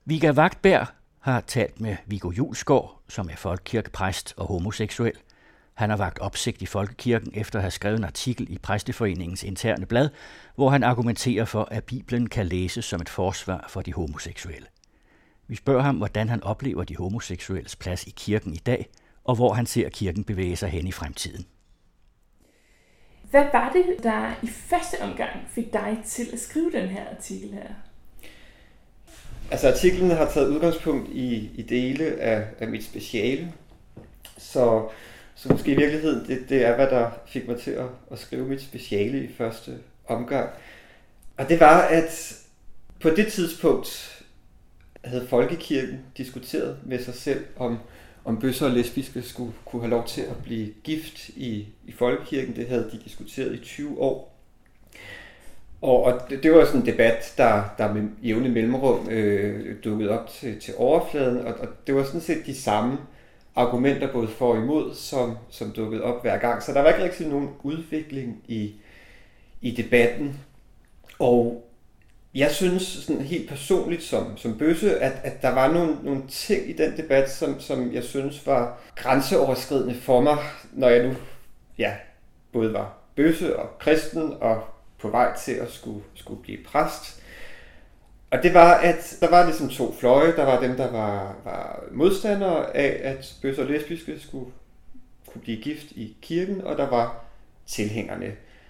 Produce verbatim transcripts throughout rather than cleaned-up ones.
Vigga Vagtberg har talt med Viggo Julsgaard, som er folkekirkepræst og homoseksuel. Han har vakt opsigt i folkekirken efter at have skrevet en artikel i Præsteforeningens interne blad, hvor han argumenterer for, at Bibelen kan læses som et forsvar for de homoseksuelle. Vi spørger ham, hvordan han oplever de homoseksuelles plads i kirken i dag, og hvor han ser kirken bevæge sig hen i fremtiden. Hvad var det, der i første omgang fik dig til at skrive den her artikel her? Altså artiklen har taget udgangspunkt i, i dele af, af mit speciale, så, så måske i virkeligheden det, det er, hvad der fik mig til at, at skrive mit speciale i første omgang. Og det var, at på det tidspunkt havde folkekirken diskuteret med sig selv, om, om bøsser og lesbiske skulle kunne have lov til at blive gift i, i folkekirken. Det havde de diskuteret i tyve år. Og, og det, det var sådan en debat, der, der med jævne mellemrum øh, dukkede op til, til overfladen, og, og det var sådan set de samme argumenter, både for og imod, som, som dukkede op hver gang. Så der var ikke rigtig nogen udvikling i, i debatten. Og jeg synes sådan helt personligt som, som bøsse, at, at der var nogle, nogle ting i den debat, som, som jeg synes var grænseoverskridende for mig, når jeg nu ja, både var bøsse og kristen og på vej til at skulle, skulle blive præst. Og det var, at der var ligesom to fløje. Der var dem, der var, var modstandere af, at bøsser og lesbiske skulle kunne blive gift i kirken, og der var tilhængerne.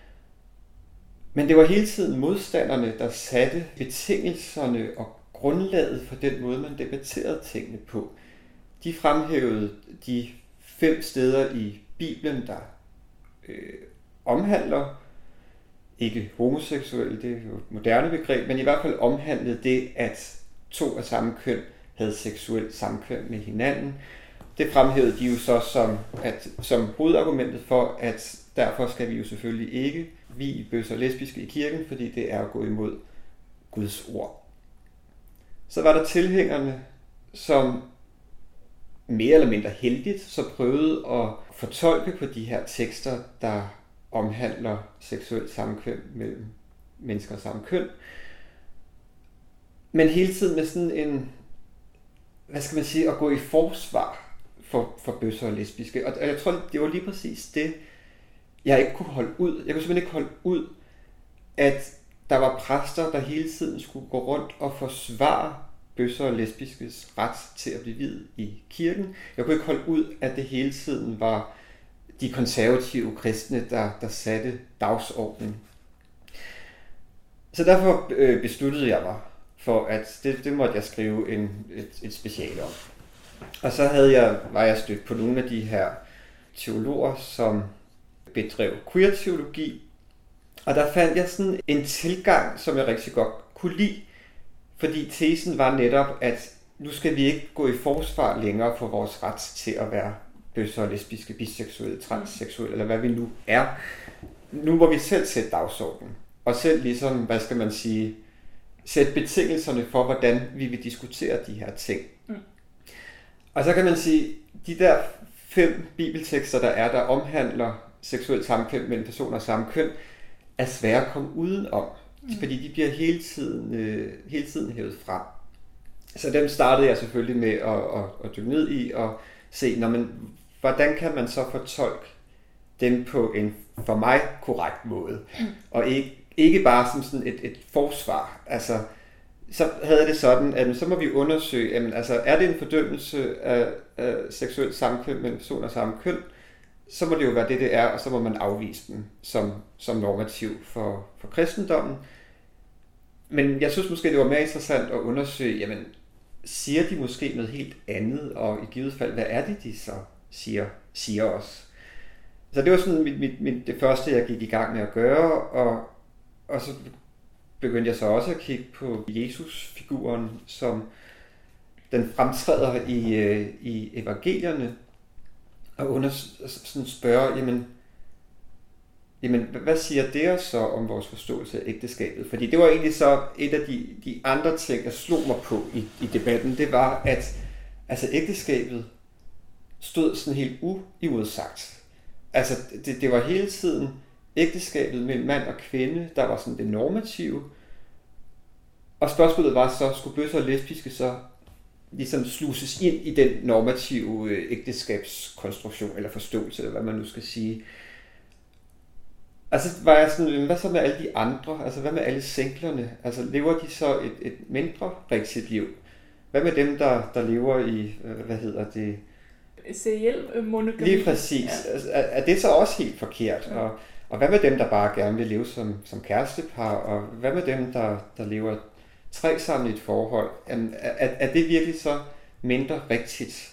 Men det var hele tiden modstanderne, der satte betingelserne og grundlaget for den måde, man debatterede tingene på. De fremhævede de fem steder i Bibelen, der øh, omhandler ikke homoseksuelle, det er jo et moderne begreb, men i hvert fald omhandlede det, at to af samme køn havde seksuelt samkvem med hinanden. Det fremhævede de jo så som, at, som hovedargumentet for, at derfor skal vi jo selvfølgelig ikke vie bøsser og lesbiske i kirken, fordi det er at gå imod Guds ord. Så var der tilhængerne, som mere eller mindre heldigt så prøvede at fortolke på de her tekster, der omhandler seksuelt samkvem mellem mennesker af samme køn. Men hele tiden med sådan en, hvad skal man sige, at gå i forsvar for, for bøsser og lesbiske. Og jeg tror, det var lige præcis det, jeg ikke kunne holde ud. Jeg kunne simpelthen ikke holde ud, at der var præster, der hele tiden skulle gå rundt og forsvare bøsser og lesbiskes ret til at blive viet i kirken. Jeg kunne ikke holde ud, at det hele tiden var de konservative kristne, der, der satte dagsordenen. Så derfor øh, besluttede jeg mig for, at det, det måtte jeg skrive en, et, et speciale om. Og så havde jeg, var jeg stødt på nogle af de her teologer, som bedrev queer-teologi. Og der fandt jeg sådan en tilgang, som jeg rigtig godt kunne lide, fordi tesen var netop, at nu skal vi ikke gå i forsvar længere for vores ret til at være bøsser og lesbiske, biseksuelle, transseksuelle, eller hvad vi nu er. Nu må vi selv sætte dagsordenen, og selv ligesom, hvad skal man sige, sætte betingelserne for, hvordan vi vil diskutere de her ting. Mm. Og så kan man sige, de der fem bibeltekster, der er, der omhandler seksuelt samkvem mellem personer af samme køn, er svære at komme udenom, mm. fordi de bliver hele tiden, øh, hele tiden hævet frem. Så dem startede jeg selvfølgelig med at, at, at dykke ned i og se, når man, hvordan kan man så fortolke dem på en for mig korrekt måde, mm. og ikke, ikke bare som sådan et, et forsvar. Altså, så havde jeg det sådan, at så må vi undersøge, jamen, altså, er det en fordømmelse af, af seksuelt samkvem mellem personer af samme køn, så må det jo være det, det er, og så må man afvise dem som, som normativ for, for kristendommen. Men jeg synes måske, det var mere interessant at undersøge, jamen, siger de måske noget helt andet, og i givet fald, hvad er det, de så siger, siger os? Så det var sådan mit, mit, mit, det første, jeg gik i gang med at gøre, og, og så begyndte jeg så også at kigge på Jesus-figuren, som den fremtræder i, i evangelierne, og under, sådan spørge, jamen, jamen, hvad siger det så om vores forståelse af ægteskabet? Fordi det var egentlig så et af de, de andre ting, jeg slog mig på i, i debatten, det var, at altså, ægteskabet stod sådan helt uimodsagt. Altså, det, det var hele tiden ægteskabet mellem mand og kvinde, der var sådan det normative. Og spørgsmålet var så, skulle bøsser og lesbiske så ligesom sluses ind i den normative øh, ægteskabskonstruktion, eller forståelse, eller hvad man nu skal sige. Altså var jeg sådan, hvad så med alle de andre? Altså hvad med alle singlerne? Altså lever de så et, et mindre rigtigt liv? Hvad med dem, der, der lever i, hvad hedder det? Seriel monogami. Lige præcis. Ja. Altså, er, er det så også helt forkert? Ja. Og, og hvad med dem, der bare gerne vil leve som, som kærestepar? Og hvad med dem, der, der lever tre sammen i et forhold? Er, er, er det virkelig så mindre rigtigt?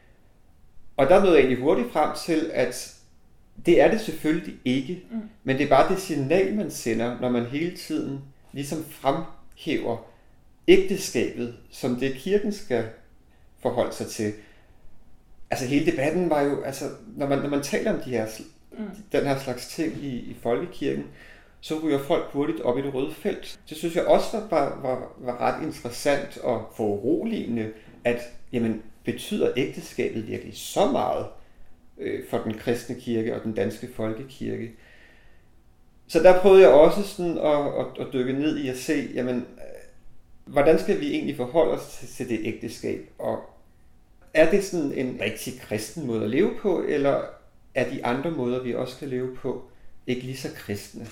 Og der nåede jeg egentlig hurtigt frem til, at det er det selvfølgelig ikke, mm. men det er bare det signal, man sender, når man hele tiden ligesom fremhæver ægteskabet, som det kirken skal forholde sig til. Altså hele debatten var jo, altså når man, når man taler om de her, mm. den her slags ting i, i folkekirken, så ryger folk hurtigt op i det røde felt. Det synes jeg også var, var, var ret interessant og foruroligende, at jamen, betyder ægteskabet virkelig så meget for den kristne kirke og den danske folkekirke. Så der prøvede jeg også sådan at, at, at dykke ned i at se, jamen, hvordan skal vi egentlig forholde os til, til det ægteskab? Og er det sådan en rigtig kristen måde at leve på, eller er de andre måder, vi også kan leve på, ikke lige så kristne?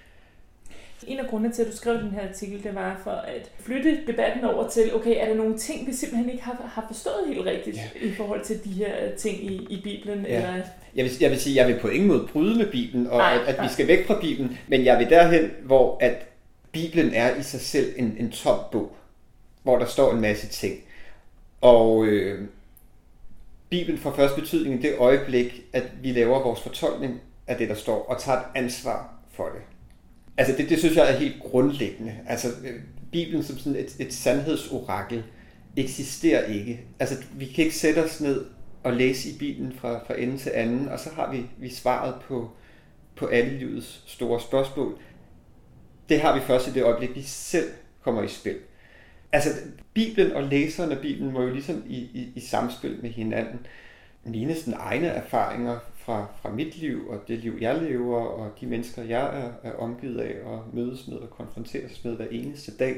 En af grundene til, at du skrev den her artikel, det var for at flytte debatten over til, okay, er der nogle ting, vi simpelthen ikke har, har forstået helt rigtigt ja. i forhold til de her ting i, i Bibelen? Ja. Eller... Jeg, vil, jeg vil sige, jeg vil på ingen måde bryde med Bibelen, og nej, at, at vi skal væk fra Bibelen, men jeg vil derhen, hvor at Bibelen er i sig selv en, en tom bog, hvor der står en masse ting. Og øh, Bibelen får først betydning i det øjeblik, at vi laver vores fortolkning af det, der står, og tager et ansvar for det. Altså det, det synes jeg er helt grundlæggende. Altså Bibelen som sådan et, et sandhedsorakel eksisterer ikke. Altså vi kan ikke sætte os ned og læse i Bibelen fra, fra ende til anden, og så har vi, vi svaret på, på alle livets store spørgsmål. Det har vi først i det øjeblik, vi selv kommer i spil. Altså Bibelen og læseren af Bibelen må jo ligesom i, i, i samspil med hinanden mine sådan egne erfaringer fra, fra mit liv og det liv, jeg lever, og de mennesker, jeg er, er omgivet af og mødes med og konfronteres med hver eneste dag.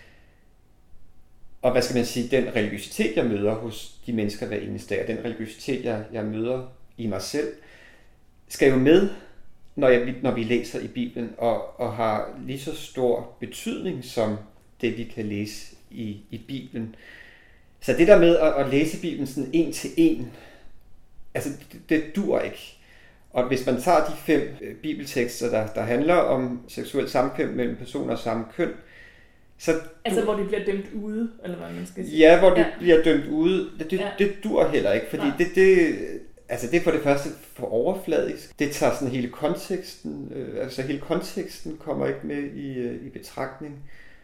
Og hvad skal man sige, den religiøsitet, jeg møder hos de mennesker hver eneste dag, og den religiøsitet, jeg, jeg møder i mig selv, skal jo med, når, jeg, når vi læser i Bibelen, og, og har lige så stor betydning som det, vi kan læse i, i Bibelen. Så det der med at, at læse Bibelen sådan en til en, altså det, det dur ikke. Og hvis man tager de fem øh, bibeltekster, der, der handler om seksuel samkvem mellem personer af samme køn, så... Altså du... hvor de bliver dømt ude, eller hvad man skal sige? Ja, hvor de ja. bliver dømt ude. Det, det, ja. det dur heller ikke, fordi det, det, altså det er for det første for overfladisk. Det tager sådan hele konteksten, øh, altså hele konteksten kommer ikke med i, øh, i betragtning.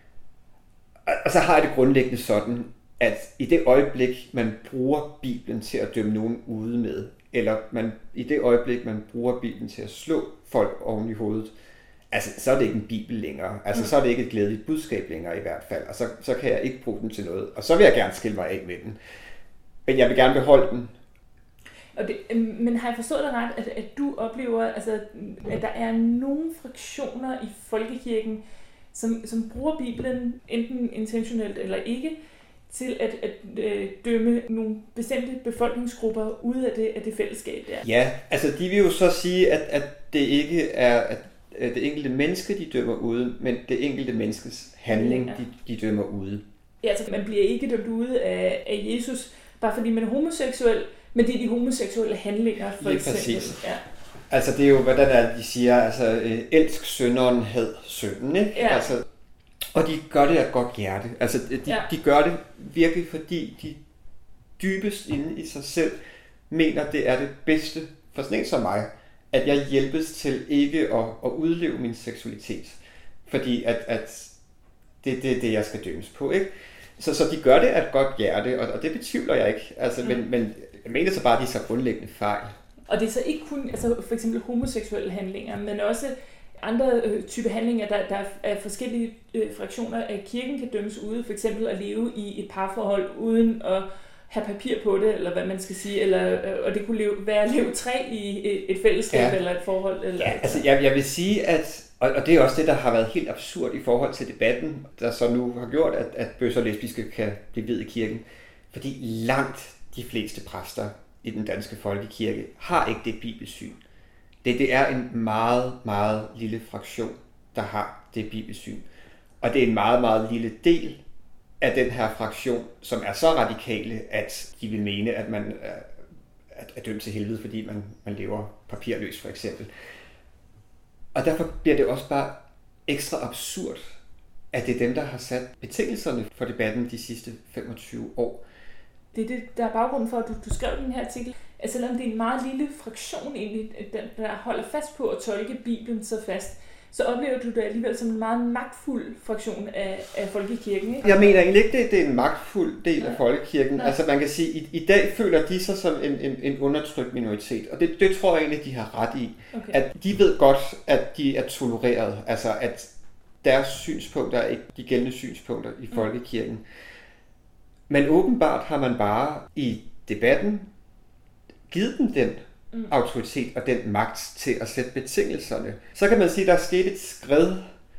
Og, og så har jeg det grundlæggende sådan, at i det øjeblik, man bruger Bibelen til at dømme nogen ude med, eller man, i det øjeblik, man bruger Bibelen til at slå folk oven i hovedet, altså, så er det ikke en Bibel længere. Altså, så er det ikke et glædeligt budskab længere i hvert fald. Og så, så kan jeg ikke bruge den til noget. Og så vil jeg gerne skille mig af med den. Men jeg vil gerne beholde den. Og det, men har jeg forstået dig ret, at, at du oplever, altså, at der er nogle fraktioner i folkekirken, som, som bruger Bibelen, enten intentionelt eller ikke, til at, at øh, dømme nogle bestemte befolkningsgrupper ud af det, af det fællesskab der? Ja, altså de vil jo så sige, at, at det ikke er at det enkelte menneske, de dømmer ude, men det enkelte menneskes handling, ja. de, de dømmer ude. Ja, altså man bliver ikke dømt ude af, af Jesus, bare fordi man er homoseksuel, men det er de homoseksuelle handlinger, for Lige eksempel. Præcis. Ja. Altså det er jo, hvordan er de siger, altså elsk synderen, had synden, ikke? Ja. Altså, og de gør det af godt hjerte. Altså de, ja. de gør det virkelig, fordi de dybest inde i sig selv mener, det er det bedste for sådan en som mig, at jeg hjælpes til ikke at, at udleve min seksualitet. Fordi at, at det, det er det, jeg skal dømmes på, ikke? Så, så de gør det af et godt hjerte, og, og det betvivler jeg ikke. Altså, mm. men, men jeg mener så bare, at de er så grundlæggende fejl. Og det er så ikke kun altså for eksempel homoseksuelle handlinger, men også andre øh, typer handlinger, der, der er forskellige øh, fraktioner af kirken kan dømmes ude. For eksempel at leve i et parforhold uden at have papir på det, eller hvad man skal sige, eller, og det kunne leve, være at leve tre i et fællesskab, ja. eller et forhold. Eller ja, altså jeg, jeg vil sige, at Og, og det er også det, der har været helt absurd i forhold til debatten, der så nu har gjort, at, at bøsser og lesbiske kan blive viet i kirken. Fordi langt de fleste præster i den danske folkekirke har ikke det bibelsyn. Det, det er en meget, meget lille fraktion, der har det bibelsyn. Og det er en meget, meget lille del af den her fraktion, som er så radikale, at de vil mene, at man er, er dømt til helvede, fordi man, man lever papirløs for eksempel. Og derfor bliver det også bare ekstra absurd, at det er dem, der har sat betingelserne for debatten de sidste femogtyve år. Det er det, der er baggrunden for, at du, du skrev den her artikel. Altså, selvom det er en meget lille fraktion, egentlig, der holder fast på at tolke Bibelen så fast, så oplever du det alligevel som en meget magtfuld fraktion af, af folkekirken, ikke? Jeg mener egentlig ikke, det, det er en magtfuld del Nej. af folkekirken. Nej. Altså man kan sige, i, i dag føler de sig som en, en, en undertrykt minoritet, og det, det tror jeg egentlig, de har ret i. Okay. At de ved godt, at de er tolereret, altså at deres synspunkter er ikke de gældende synspunkter i folkekirken. Mm. Men åbenbart har man bare i debatten givet dem den mm. autoritet og den magt til at sætte betingelserne. Så kan man sige, at der er sket et skred.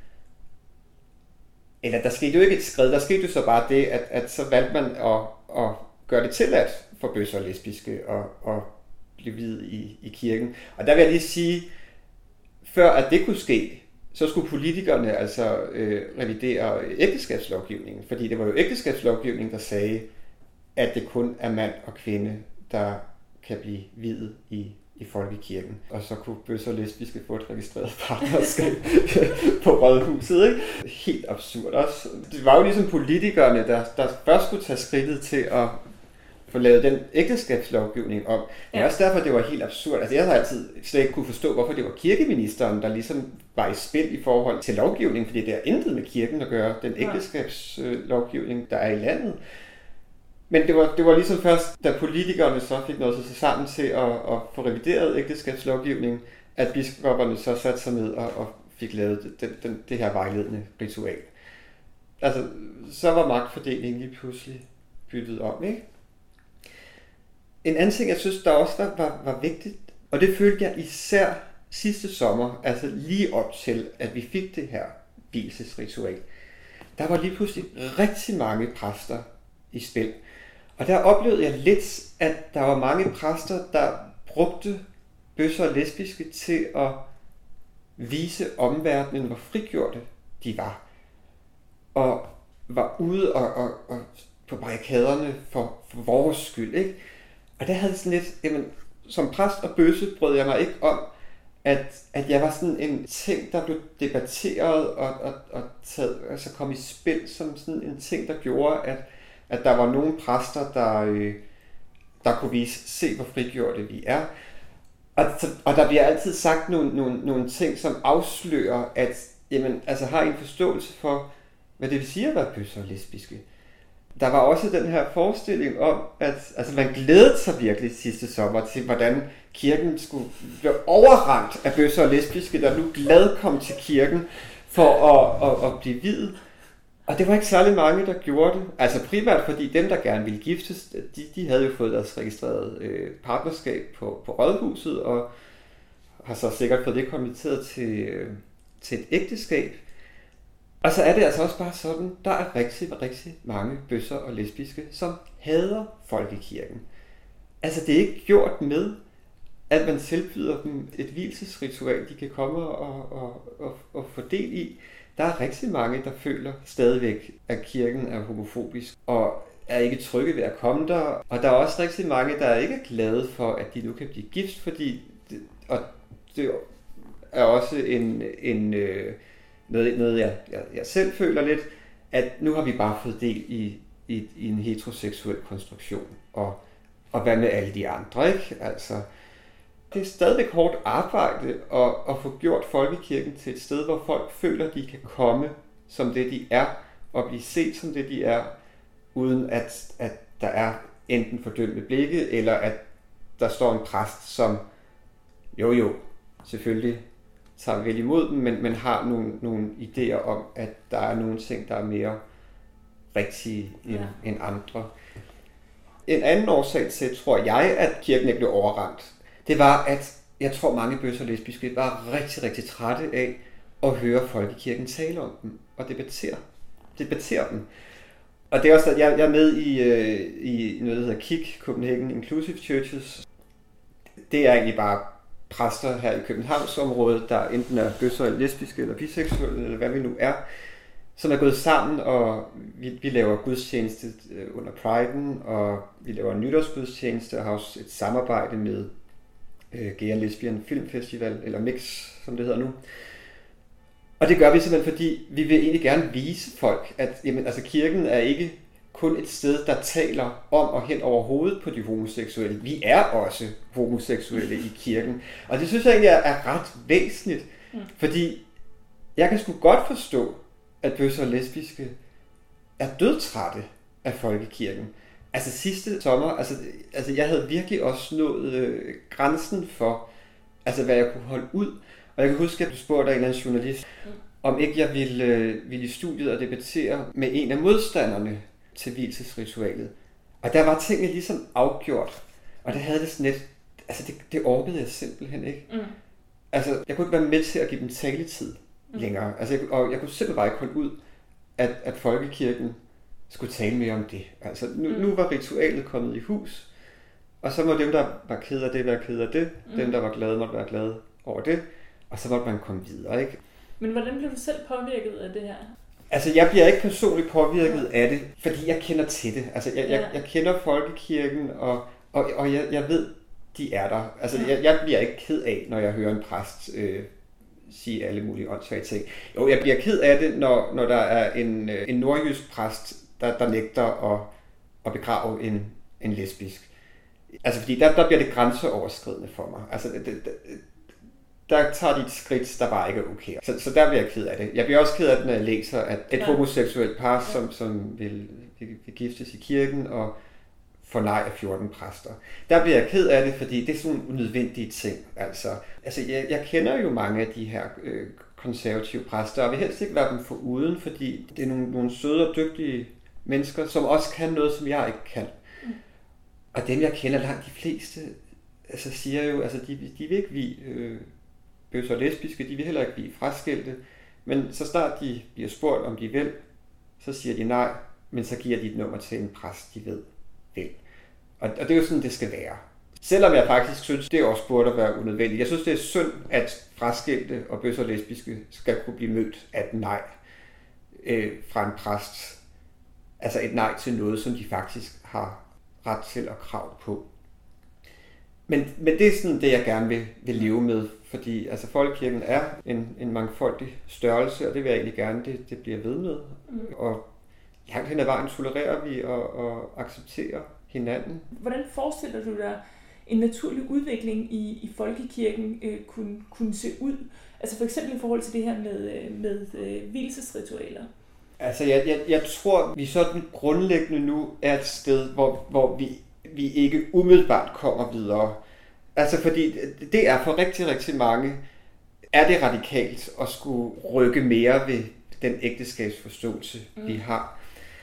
Eller der skete jo ikke et skred, der skete jo så bare det, at, at så valgte man at, at gøre det tilladt for bøsser og lesbiske og, og blive viet i, i kirken. Og der vil jeg lige sige, før at det kunne ske, så skulle politikerne altså øh, revidere ægteskabslovgivningen, fordi det var jo ægteskabslovgivningen, der sagde, at det kun er mand og kvinde, der kan blive viet i, i folkekirken. Og så kunne bøsser og lesbiske få et registreret partnerskab på rådhuset, ikke? Helt absurd også. Det var jo ligesom politikerne, der, der først skulle tage skridtet til at få lavet den ægteskabslovgivning om. Det er også derfor, det var helt absurd. Altså, jeg har altid slet ikke kunne forstå, hvorfor det var kirkeministeren, der ligesom var i spil i forhold til lovgivning, fordi det er intet med kirken at gøre, den ægteskabslovgivning, der er i landet. Men det var, det var ligesom først, da politikerne så fik noget sig sammen til at, at få revideret ægteskabslovgivningen, at biskopperne så satte sig ned og, og fik lavet den, den, det her vejledende ritual. Altså, så var magtfordelingen lige pludselig byttet om, ikke? En anden ting, jeg synes, der også var, var, var vigtigt, og det følte jeg især sidste sommer, altså lige op til, at vi fik det her vielsesritual. Der var lige pludselig rigtig mange præster i spil. Og der oplevede jeg lidt, at der var mange præster, der brugte bøsser og lesbiske til at vise omverdenen, hvor frigjorte de var. Og var ude og, og, og på barrikaderne for, for vores skyld, ikke? Og der havde sådan lidt, jamen, som præst og bøsse brød jeg mig ikke om, at, at jeg var sådan en ting, der blev debatteret og, og, og taget, altså kom i spil som sådan en ting, der gjorde, at, at der var nogle præster, der, øh, der kunne vise, se hvor frigjorte vi er. Og, og der bliver altid sagt nogle, nogle, nogle ting, som afslører, at jamen, altså, har I en forståelse for, hvad det vil sige at være bøsser og lesbiske? Der var også den her forestilling om, at altså, man glædede sig virkelig sidste sommer til, hvordan kirken skulle blive overrendt af bøsser og lesbiske, der nu glad kom til kirken for at, at, at blive viet. Og det var ikke særlig mange, der gjorde det. Altså primært fordi dem, der gerne ville giftes, de, de havde jo fået deres registrerede øh, partnerskab på, på rådhuset, og har så sikkert fået det konverteret til, øh, til et ægteskab. Og så er det altså også bare sådan, der er rigtig, rigtig mange bøsser og lesbiske, som hader folkekirken. Altså det er ikke gjort med, at man tilbyder dem et vielsesritual, de kan komme og, og, og, og få del i. Der er rigtig mange, der føler stadigvæk, at kirken er homofobisk og er ikke trygge ved at komme der. Og der er også rigtig mange, der ikke er glade for, at de nu kan blive gift, fordi det, og det er også en... en øh, Noget, noget jeg, jeg, jeg selv føler lidt, at nu har vi bare fået del i, i, i en heteroseksuel konstruktion, og, og hvad med alle de andre, ikke? Altså, det er stadigvæk hårdt arbejde at, at få gjort folkekirken til et sted, hvor folk føler, at de kan komme som det, de er, og blive set som det, de er, uden at, at der er enten fordømmende blikke, eller at der står en præst, som jo jo, selvfølgelig tager vel imod dem, men, men har nogle, nogle idéer om, at der er nogle ting, der er mere rigtige end, ja. end andre. En anden årsag til, tror jeg, at kirken ikke blev overrendt, det var, at jeg tror, mange bøsser og lesbiske var rigtig, rigtig trætte af at høre folkekirken tale om dem og debattere, debattere dem. Og det er også, at jeg, jeg er med i, øh, i noget, der hedder K I C, Copenhagen Inclusive Churches. Det er egentlig bare præster her i Københavnsområdet, der enten er bøsser eller lesbiske eller biseksuelle, eller hvad vi nu er, som er gået sammen, og vi, vi laver gudstjeneste under Priden, og vi laver en nytårsgudstjeneste, og har også et samarbejde med øh, Gay and Lesbian Filmfestival, eller Mix, som det hedder nu. Og det gør vi simpelthen, fordi vi vil egentlig gerne vise folk, at jamen, altså, kirken er ikke kun et sted, der taler om og hen over hovedet på de homoseksuelle. Vi er også homoseksuelle i kirken. Og det synes jeg egentlig er, er ret væsentligt, mm. fordi jeg kan sgu godt forstå, at bøsser og lesbiske er dødtrætte af folkekirken. Altså sidste sommer, altså, altså jeg havde virkelig også nået øh, grænsen for, altså hvad jeg kunne holde ud. Og jeg kan huske, at du spurgte en eller anden journalist, mm. om ikke jeg ville, øh, ville i studiet og debattere med en af modstanderne til vielsesritualet. Og der var tingene ligesom afgjort. Og der havde det sådan lidt, altså det, det orkede jeg simpelthen ikke. Mm. Altså jeg kunne ikke være med til at give dem taletid mm. længere. Altså, jeg, og jeg kunne simpelthen bare ikke holde ud, at, at folkekirken skulle tale mere om det. Altså nu, mm. nu var ritualet kommet i hus, og så må dem, der var ked af det, være ked af det. Mm. Dem, der var glade, måtte være glade over det. Og så måtte man komme videre, ikke? Men hvordan blev du selv påvirket af det her? Altså, jeg bliver ikke personligt påvirket af det, fordi jeg kender til det. Altså, jeg, jeg, jeg kender folkekirken, og, og, og jeg, jeg ved, de er der. Altså, jeg, jeg bliver ikke ked af, når jeg hører en præst øh, sige alle mulige åndssvage ting. Jo, jeg bliver ked af det, når, når der er en, en nordjysk præst, der, der nægter at, at begrave en, en lesbisk. Altså, fordi der, der bliver det grænseoverskridende for mig. Altså, det, det, der tager de et skridt, der bare ikke er okay. Så, så der bliver jeg ked af det. Jeg bliver også ked af det, når jeg læser, at et ja. homoseksuelt par, som, som vil, vil, vil giftes i kirken og får nej af fjorten præster. Der bliver jeg ked af det, fordi det er sådan nogle unødvendige ting. Altså, altså jeg, jeg kender jo mange af de her øh, konservative præster, og vil helst ikke være dem foruden, fordi det er nogle, nogle søde og dygtige mennesker, som også kan noget, som jeg ikke kan. Mm. Og dem, jeg kender langt de fleste, altså siger jo, altså de, de vil ikke vie øh, bøsser og lesbiske, de vil heller ikke blive fraskilte, men så snart de bliver spurgt, om de vil, så siger de nej, men så giver de et nummer til en præst, de ved vil. Og, og det er jo sådan, det skal være. Selvom jeg faktisk synes, det også burde være unødvendigt. Jeg synes, det er synd, at fraskilte og bøsser og lesbiske skal kunne blive mødt af et nej øh, fra en præst. Altså et nej til noget, som de faktisk har ret til og krav på. Men, men det er sådan det, jeg gerne vil, vil leve med, fordi altså, folkekirken er en, en mangfoldig størrelse, og det vil jeg egentlig gerne, det, det bliver ved med. Mm. Og langt hen ad vejen tolererer vi og, og accepterer hinanden. Hvordan forestiller du dig en naturlig udvikling i, i folkekirken øh, kunne, kunne se ud? Altså for eksempel i forhold til det her med, med øh, vielsesritualer. Altså jeg, jeg, jeg tror, vi sådan grundlæggende nu er et sted, hvor, hvor vi vi ikke umiddelbart kommer videre. Altså fordi det er for rigtig, rigtig mange, er det radikalt at skulle rykke mere ved den ægteskabsforståelse, mm. vi har.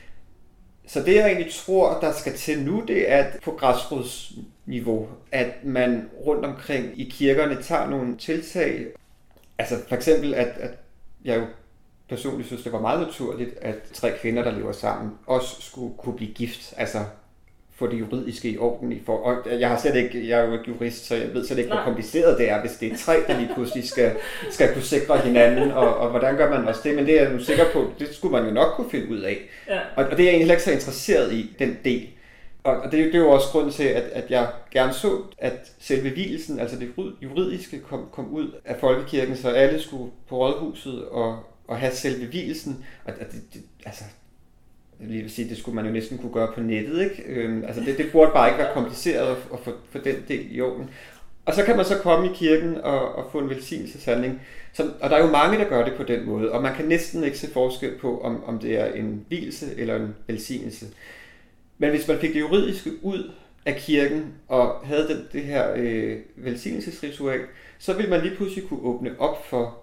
Så det jeg egentlig tror, der skal til nu, det er på græsrodsniveau, at man rundt omkring i kirkerne tager nogle tiltag. Altså for eksempel, at, at jeg jo personligt synes, det var meget naturligt, at tre kvinder, der lever sammen, også skulle kunne blive gift. Altså få det juridiske i orden. I for, og jeg har slet ikke, jeg er jo ikke jurist, så jeg ved slet ikke, hvor kompliceret det er, hvis det er tre, der lige pludselig skal, skal kunne sikre hinanden, og, og hvordan gør man også det, men det er jeg nu sikker på, det skulle man jo nok kunne finde ud af. Ja. Og, og det er jeg egentlig heller ikke så interesseret i, den del. Og, og det, det er jo også grunden til, at, at jeg gerne så, at selve vielsen, altså det juridiske, kom, kom ud af folkekirken, så alle skulle på rådhuset og, og have selve vielsen, og det, det, altså jeg vil sige, det skulle man jo næsten kunne gøre på nettet, ikke? Øhm, altså det, det burde bare ikke være kompliceret at, at få, få den del i orden. Og så kan man så komme i kirken og, og få en velsignelseshandling. Så, og der er jo mange, der gør det på den måde, og man kan næsten ikke se forskel på, om, om det er en vielse eller en velsignelse. Men hvis man fik det juridiske ud af kirken og havde den, det her øh, velsignelsesritual, så ville man lige pludselig kunne åbne op for,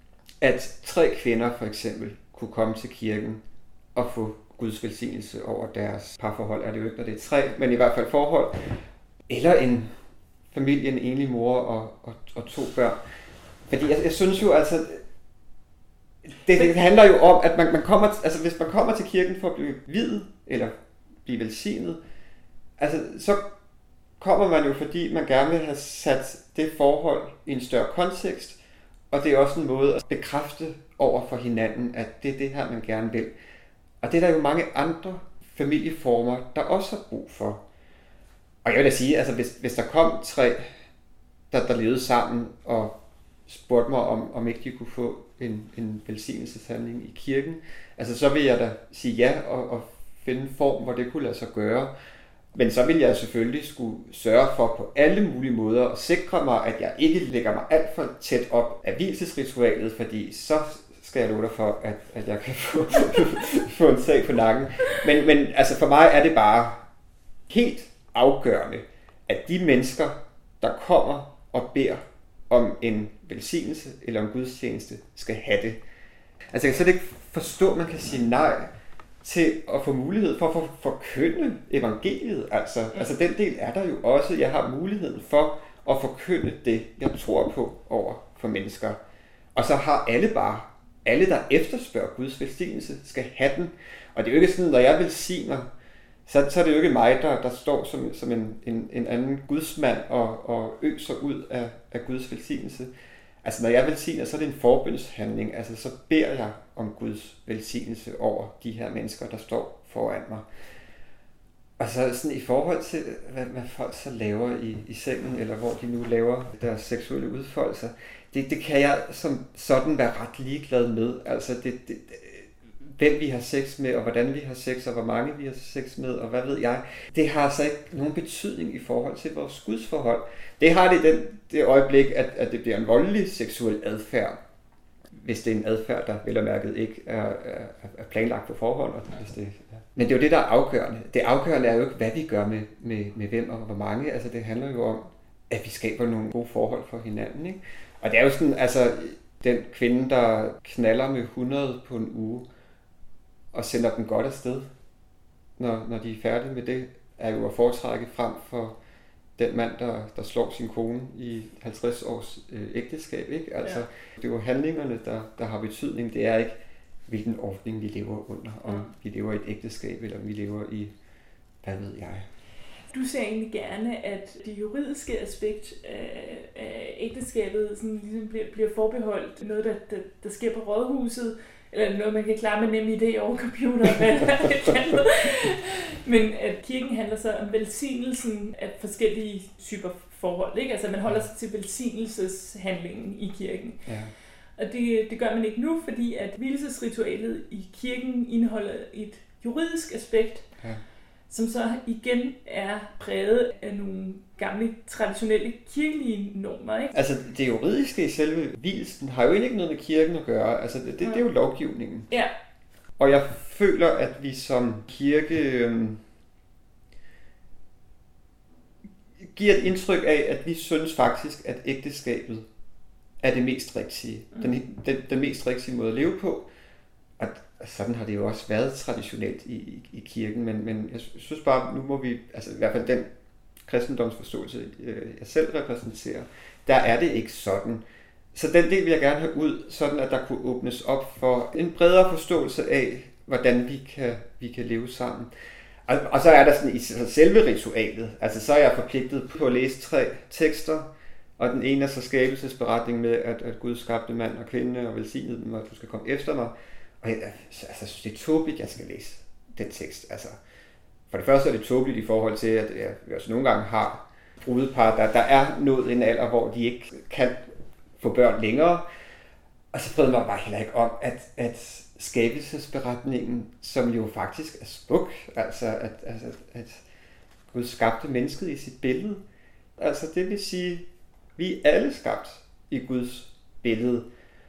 at tre kvinder for eksempel kunne komme til kirken og få Guds velsignelse over deres parforhold. Er det jo ikke, når det er tre, men i hvert fald forhold. Eller en familie, en enlig mor og, og, og to børn. Fordi jeg, jeg synes jo altså, Det, det handler jo om, at man, man kommer, altså hvis man kommer til kirken for at blive viet, eller blive velsignet, altså så kommer man jo, fordi man gerne vil have sat det forhold i en større kontekst, og det er også en måde at bekræfte over for hinanden, at det er det her, man gerne vil. Og det er der jo mange andre familieformer, der også har brug for. Og jeg vil da sige, altså hvis, hvis der kom tre, der, der levede sammen, og spurgte mig, om, om ikke de kunne få en, en velsignelseshandling i kirken, altså så vil jeg da sige ja, og, og finde en form, hvor det kunne lade sig gøre. Men så vil jeg selvfølgelig skulle sørge for på alle mulige måder at sikre mig, at jeg ikke lægger mig alt for tæt op af vielsesritualet, fordi så skal jeg love dig for, at, at jeg kan få, få en sag på nakken. Men, men altså for mig er det bare helt afgørende, at de mennesker, der kommer og beder om en velsignelse eller en gudstjeneste, skal have det. Altså jeg kan slet ikke forstå, at man kan sige nej til at få mulighed for at forkynde evangeliet. Altså, ja. altså den del er der jo også. Jeg har muligheden for at forkynde det, jeg tror på over for mennesker. Og så har alle bare, alle der efterspørger Guds velsignelse, skal have den. Og det er jo ikke sådan, når jeg velsigner, så, så er det jo ikke mig, der, der står som, som en, en, en anden gudsmand og, og øser ud af, af Guds velsignelse. Altså når jeg velsigner, så er det en forbønshandling. Altså så beder jeg om Guds velsignelse over de her mennesker, der står foran mig. Og så sådan i forhold til, hvad, hvad folk så laver i, i sengen, eller hvor de nu laver deres seksuelle udfoldelser, det, det kan jeg som sådan være ret ligeglad med. Altså det, det, hvem vi har sex med, og hvordan vi har sex, og hvor mange vi har sex med, og hvad ved jeg. Det har altså ikke nogen betydning i forhold til vores gudsforhold. Det har det i den, det øjeblik, at, at det bliver en voldelig seksuel adfærd. Hvis det er en adfærd, der vel og mærket ikke er, er, er planlagt på forhånd. Og hvis det, ja. Men det er jo det, der er afgørende. Det afgørende er jo ikke, hvad vi gør med, med, med hvem og hvor mange. Altså det handler jo om, at vi skaber nogle gode forhold for hinanden. Ikke? Og det er jo sådan, altså den kvinde, der knaller med hundrede på en uge, og sender dem godt afsted, når, når de er færdige med det, er jo at foretrække frem for den mand, der, der slår sin kone i halvtreds års øh, ægteskab. Ikke? Altså, ja. Det er jo handlingerne, der, der har betydning. Det er ikke, hvilken ordning vi lever under. Om ja. vi lever i et ægteskab, eller om vi lever i, hvad ved jeg. Du ser egentlig gerne, at det juridiske aspekt af, af ægteskabet sådan ligesom bliver, bliver forbeholdt noget, der, der, der sker på rådhuset, eller noget, man kan klare med nem idé over computeren, eller et andet. Men at kirken handler så om velsignelsen af forskellige typer forhold, ikke? Altså man holder sig til velsignelseshandlingen i kirken. Ja. Og det, det gør man ikke nu, fordi at hvilesesritualet i kirken indeholder et juridisk aspekt, ja. som så igen er præget af nogle gamle, traditionelle kirkelige normer. Ikke? Altså det juridiske i selve vielsen har jo ikke noget med kirken at gøre. Altså det, det, det er jo lovgivningen. Ja. Og jeg føler, at vi som kirke øh, giver et indtryk af, at vi synes faktisk, at ægteskabet er det mest rigtige. Mm. Den, den, den mest rigtige måde at leve på. Og sådan har det jo også været traditionelt i, i, i kirken, men, men jeg synes bare, nu må vi, altså i hvert fald den kristendomsforståelse, jeg selv repræsenterer, der er det ikke sådan. Så den del vil jeg gerne have ud, sådan at der kunne åbnes op for en bredere forståelse af, hvordan vi kan, vi kan leve sammen. Og, og så er der sådan i selve ritualet, altså så er jeg forpligtet på at læse tre tekster, og den ene er så skabelsesberetningen med, at, at Gud skabte mand og kvinde og velsignede dem, og du skal komme efter mig. Og jeg, altså, jeg synes, det er tåbeligt, jeg skal læse den tekst. Altså, for det første er det tåbeligt i forhold til, at jeg også nogle gange har brudepar, der, der er nået en alder, hvor de ikke kan få børn længere. Og så prøvede mig bare heller ikke om, at, at skabelsesberetningen, som jo faktisk er smuk, altså at, altså at Gud skabte mennesket i sit billede. Altså det vil sige, vi er alle skabt i Guds billede.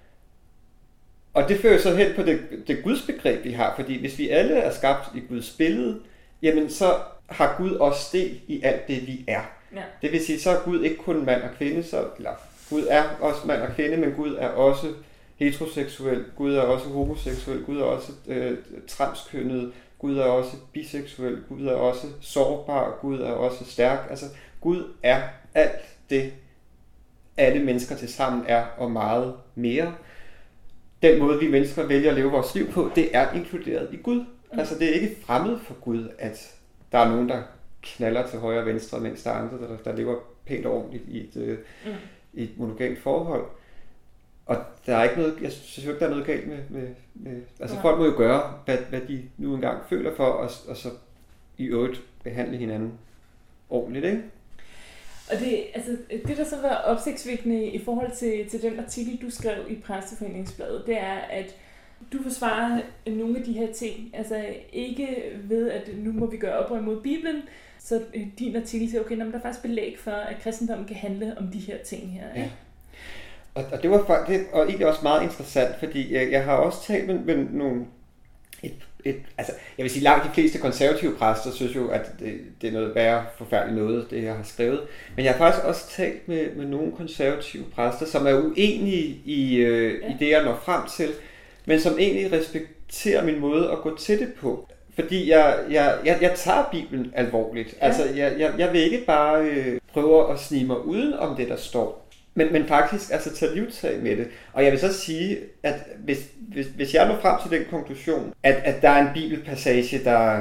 Og det fører så hen på det, det gudsbegreb, vi har, fordi hvis vi alle er skabt i Guds billede, jamen så har Gud også del i alt det, vi er. Ja. Det vil sige, så er Gud ikke kun mand og kvinde, så, eller Gud er også mand og kvinde, men Gud er også heteroseksuel, Gud er også homoseksuel, Gud er også øh, transkønnet, Gud er også biseksuel, Gud er også sårbar, Gud er også stærk. Altså Gud er alt det, alle mennesker til sammen er, og meget mere. den måde, vi mennesker vælger at leve vores liv på, det er inkluderet i Gud. Mm. Altså det er ikke fremmed for Gud, at der er nogen, der knaller til højre og venstre, mens der er andre, der, der lever pænt og ordentligt i et, mm. i et monogamt forhold. Og der er ikke noget, jeg synes jo ikke, der er noget galt med, med, med altså ja. Folk må jo gøre, hvad, hvad de nu engang føler for, og, og så i øvrigt behandle hinanden ordentligt, ikke? Og det, altså, det, der så var opsigtsvækkende i forhold til, til den artikel, du skrev i Præsteforeningsbladet, det er, at du forsvarer nogle af de her ting. Altså ikke ved, at nu må vi gøre oprør mod Bibelen, så din artikel siger, okay, der er faktisk belæg for, at kristendommen kan handle om de her ting her. Ikke? Ja. Og, og det var faktisk, og egentlig også meget interessant, fordi jeg, jeg har også talt med, med nogle, et, et, altså jeg vil sige, langt de fleste konservative præster synes jo, at det, det er noget værre forfærdeligt noget, det jeg har skrevet. Men jeg har faktisk også talt med, med nogle konservative præster, som er uenige i, øh, ja. i det, jeg når frem til, men som egentlig respekterer min måde at gå til det på. Fordi jeg, jeg, jeg, jeg tager Bibelen alvorligt. Ja. Altså, jeg, jeg, jeg vil ikke bare øh, prøve at snige mig uden om det, der står. Men, men faktisk altså tage livtag med det. Og jeg vil så sige, at hvis, hvis, hvis jeg når frem til den konklusion, at, at der er en bibelpassage, der,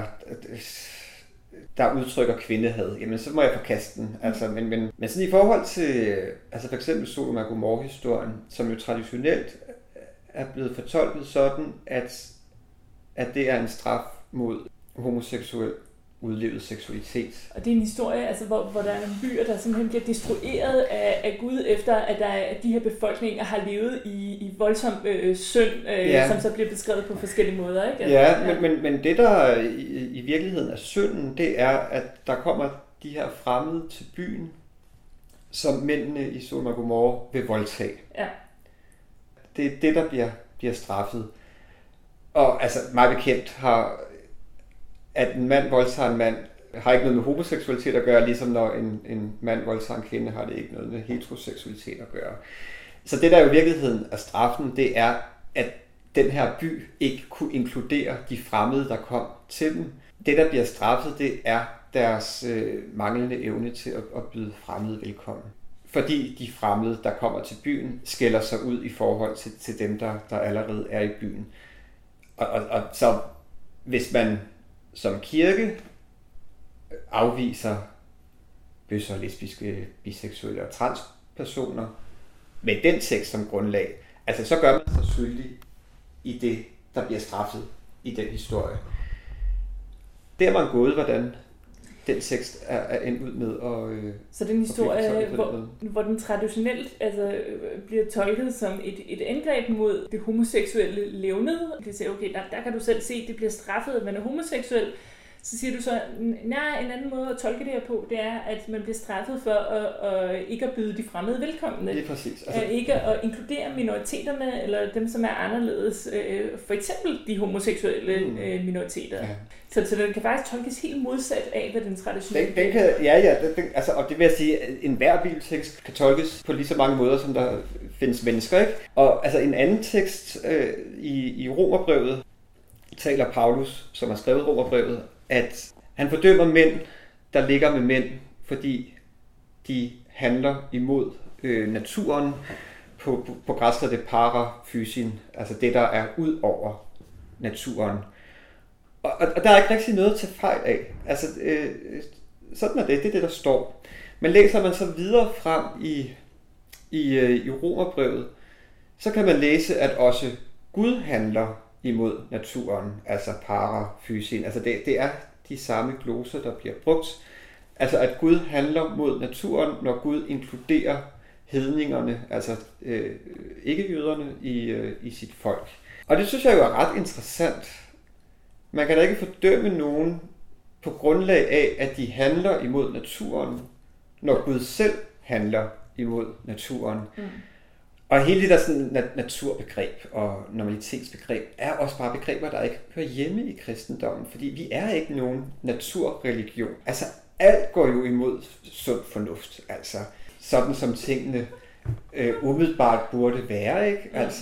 der udtrykker kvindehad, jamen så må jeg forkaste den. Altså, men, men, men sådan i forhold til altså for eksempel Sodom og Gomorra-historien, som jo traditionelt er blevet fortolket sådan, at, at det er en straf mod homoseksuel udlevet seksualitet. Og det er en historie, altså, hvor, hvor der er nogle byer, der simpelthen bliver destrueret af, af Gud, efter at, der, at de her befolkninger har levet i, i voldsom øh, synd, øh, ja. Som så bliver beskrevet på forskellige måder. Ikke? Altså, ja, ja. Men, men, men det der i, i virkeligheden er synden, det er, at der kommer de her fremmede til byen, som mændene i Sodom og Gomorra vil voldtage. Ja. Det er det, der bliver, bliver straffet. Og altså, meget bekendt har at en mand voldtager en mand, har ikke noget med homoseksualitet at gøre, ligesom når en, en mand voldtager en kvinde, har det ikke noget med heteroseksualitet at gøre. Så det der jo i virkeligheden er straffen, det er, at den her by ikke kunne inkludere de fremmede, der kom til dem. Det, der bliver straffet, det er deres øh, manglende evne til at, at byde fremmede velkommen. Fordi de fremmede, der kommer til byen, skiller sig ud i forhold til, til dem, der, der allerede er i byen. Og, og, og så hvis man som kirke afviser bøsser, lesbiske, biseksuelle og transpersoner med den tekst som grundlag, altså så gør man sig skyldig i det, der bliver straffet i den historie. Det er man gået, hvordan den tekst er, er endt ud med. Og, øh, så den historie, hvor, hvor den traditionelt altså, bliver tolket som et, et angreb mod det homoseksuelle levned. Det siger, okay, der, der kan du selv se, at det bliver straffet, at man er homoseksuel. Så siger du så, nej, en anden måde at tolke det her på, det er, at man bliver straffet for at, at ikke at byde de fremmede velkomne. Det er præcis. Altså, at ikke at inkludere minoriteterne, eller dem, som er anderledes. For eksempel de homoseksuelle mm. minoriteter. Ja. Så, så den kan faktisk tolkes helt modsat af, hvad den traditionelle... Den, den kan, ja, ja. Den, den, altså, og det vil jeg sige, at enhver bibeltekst kan tolkes på lige så mange måder, som der findes mennesker, ikke? Og altså en anden tekst øh, i, i Romerbrevet taler Paulus, som har skrevet Romerbrevet, at han fordømmer mænd, der ligger med mænd, fordi de handler imod øh, naturen. På, på, på græsk er det parafysin, altså det, der er ud over naturen. Og, og, og der er ikke rigtig noget at tage fejl af. Altså, øh, sådan er det, det er det, der står. Men læser man så videre frem i, i, øh, i Romerbrevet, så kan man læse, at også Gud handler imod naturen, altså parafysin. Altså det, det er de samme gloser, der bliver brugt. Altså at Gud handler mod naturen, når Gud inkluderer hedningerne, altså øh, ikke-jøderne, i, øh, i sit folk. Og det synes jeg jo er ret interessant. Man kan da ikke fordømme nogen på grundlag af, at de handler imod naturen, når Gud selv handler imod naturen. Mm. Og hele det der sådan naturbegreb og normalitetsbegreb er også bare begreber, der ikke hører hjemme i kristendommen, fordi vi er ikke nogen naturreligion. Altså alt går jo imod sund fornuft, altså sådan som tingene øh, umiddelbart burde være, ikke? Altså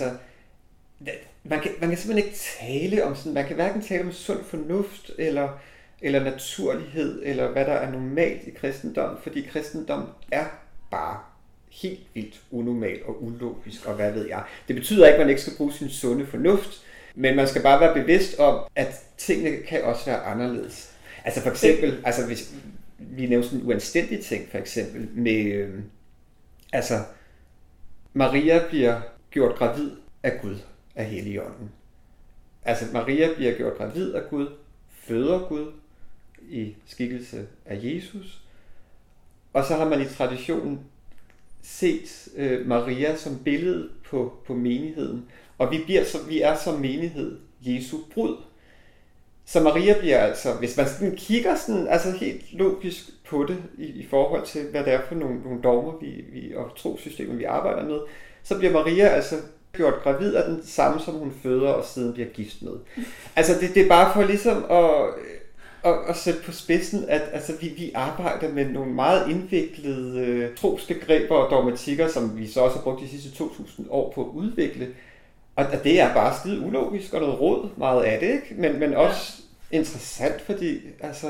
man kan, man kan simpelthen ikke tale om sådan, man kan hverken tale om sund fornuft eller eller naturlighed eller hvad der er normalt i kristendommen, fordi kristendom er bare helt vildt unormal og ulogisk, og hvad ved jeg. Det betyder ikke, at man ikke skal bruge sin sunde fornuft, men man skal bare være bevidst om, at tingene kan også være anderledes. Altså for eksempel, altså hvis vi nævner sådan en uanstændig ting, for eksempel med, øh, altså Maria bliver gjort gravid af Gud, af Helligånden. Altså Maria bliver gjort gravid af Gud, føder Gud i skikkelse af Jesus, og så har man i traditionen set øh, Maria som billede på, på menigheden, og vi, bliver, så, vi er som menighed Jesu brud. Så Maria bliver altså, hvis man sådan kigger sådan, altså helt logisk på det i, i forhold til, hvad det er for nogle, nogle dogmer vi, vi, og trosystemer, vi arbejder med, så bliver Maria altså gjort gravid af den samme, som hun føder og siden bliver gift med. Altså det, det er bare for ligesom at, at, at sætte på spidsen, at altså, vi, vi arbejder med nogle meget indviklede øh, trosbegreber og dogmatikker, som vi så også har brugt de sidste to tusind år på at udvikle. Og det er bare skide ulogisk og noget råd, meget af det, ikke? Men, men også ja. interessant, fordi altså,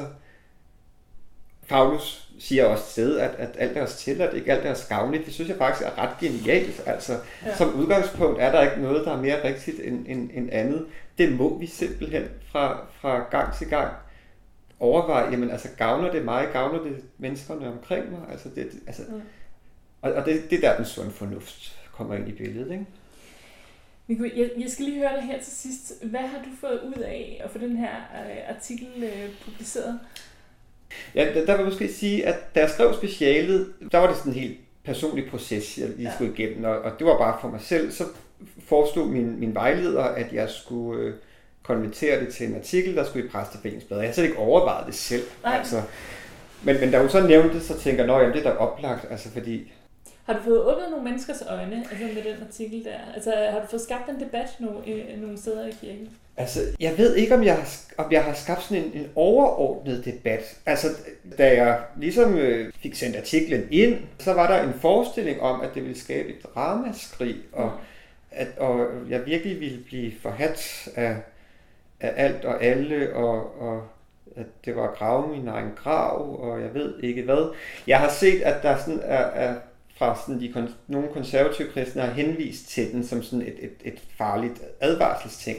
Paulus siger også et sted, at, at alt er os til, at ikke alt er os gavnligt. Det synes jeg faktisk er ret genialt. Altså, ja. Som udgangspunkt er der ikke noget, der er mere rigtigt end, end, end andet. Det må vi simpelthen fra, fra gang til gang overveje. Jamen altså, gavner det mig? Gavner det menneskerne omkring mig? Altså, det, altså, mm. Og, og det, det er der, den sunde fornuft kommer ind i billedet, ikke? Jeg, jeg skal lige høre dig her til sidst. Hvad har du fået ud af at få den her øh, artikel øh, publiceret? Ja, der, der vil jeg måske sige, at da jeg skrev specialet, der var det sådan en helt personlig proces, jeg lige skulle igennem, og, og det var bare for mig selv. Så forestod min, min vejleder, at jeg skulle øh, konvertere det til en artikel, der skulle i Præsteforeningsbladet. Jeg havde slet ikke overvejet det selv. Altså. Men, men da hun så nævnte det, så tænker jeg, at det er da oplagt, altså fordi... Har du fået åbnet nogle menneskers øjne altså med den artikel der? Altså har du fået skabt en debat nogle, nogle steder i kirken? Altså, jeg ved ikke, om jeg har, om jeg har skabt sådan en, en overordnet debat. Altså, da jeg ligesom øh, fik sendt artiklen ind, så var der en forestilling om, at det ville skabe et ramaskrig, og at og jeg virkelig ville blive forhadt af, af alt og alle, og, og at det var at grave min egen grav, og jeg ved ikke hvad. Jeg har set, at der sådan er... er fra sådan de, nogle konservative kristne har henvist til den som sådan et, et, et farligt advarselsting.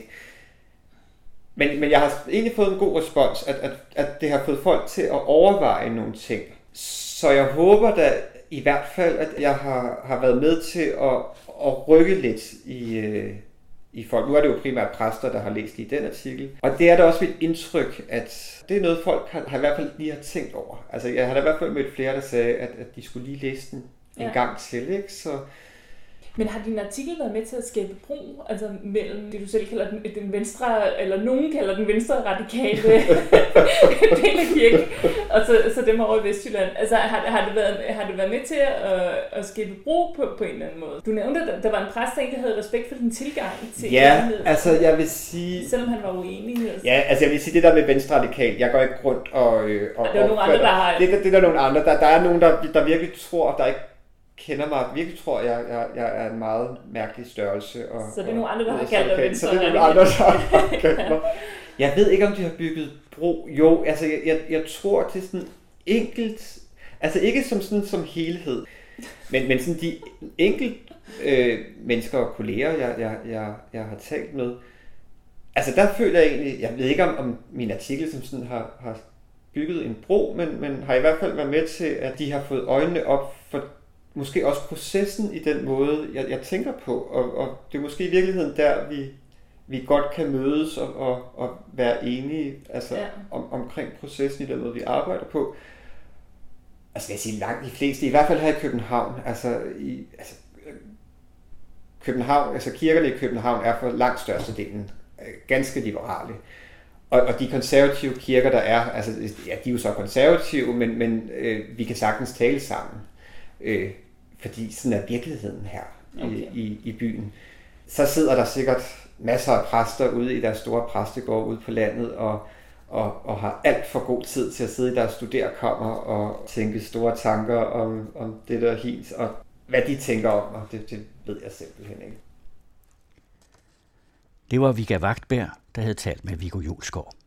Men, men jeg har egentlig fået en god respons, at, at, at det har fået folk til at overveje nogle ting. Så jeg håber da i hvert fald, at jeg har, har været med til at, at rykke lidt i, i folk. Nu er det jo primært præster, der har læst i den artikel. Og det er da også mit indtryk, at det er noget, folk har, har i hvert fald lige har tænkt over. Altså jeg har da i hvert fald mødt flere, der sagde, at, at de skulle lige læse den en ja. gang til, ikke? Så... Men har din artikel været med til at skabe bro, altså mellem det, du selv kalder den, den venstre, eller nogen kalder den venstre radikale del af kirken, og så, så dem over i Vestjylland? Altså har, har, det været, har det været med til at, at skabe bro på, på en eller anden måde? Du nævnte, at der var en præst, der havde respekt for din tilgang til ja, altså jeg vil sige... Selvom han var uenig. Altså. Ja, altså jeg vil sige, det der med venstre radikal, jeg går ikke rundt og... Øh, og ja, det er nogle andre, der har... Det, det, det er der nogle andre. Der, der er nogen, der, der virkelig tror, der ikke kender mig, virkelig tror, jeg, jeg, jeg er en meget mærkelig størrelse. Og, så det er nogle andre, der har kaldt dig venstre. Så det er nogle andre, der har kaldt mig. Jeg ved ikke, om de har bygget bro. Jo, altså jeg, jeg, jeg tror til sådan enkelt, altså ikke som sådan som helhed, men, men sådan de enkelt øh, mennesker og kolleger, jeg, jeg, jeg, jeg har talt med, altså der føler jeg egentlig, jeg ved ikke om, om min artikel som sådan har, har bygget en bro, men, men har i hvert fald været med til, at de har fået øjnene op for måske også processen i den måde, jeg, jeg tænker på, og, og det er måske i virkeligheden der, vi, vi godt kan mødes og, og, og være enige altså, ja. om, omkring processen i den måde, vi arbejder på. Altså jeg sige langt de fleste, i hvert fald her i København, altså, i, altså København, altså kirkerne i København er for langt størstedelen ganske liberale. Og, og de konservative kirker, der er, altså ja, de er jo så konservative, men, men øh, vi kan sagtens tale sammen. Øh, fordi sådan er virkeligheden her okay. i, i, i byen. Så sidder der sikkert masser af præster ude i deres store præstegård ude på landet og, og, og har alt for god tid til at sidde i deres studerkammer og tænke store tanker om, om det der helt, og hvad de tænker om, og det, det ved jeg simpelthen ikke. Det var Vigga Vagtberg, der havde talt med Viggo Julsgaard.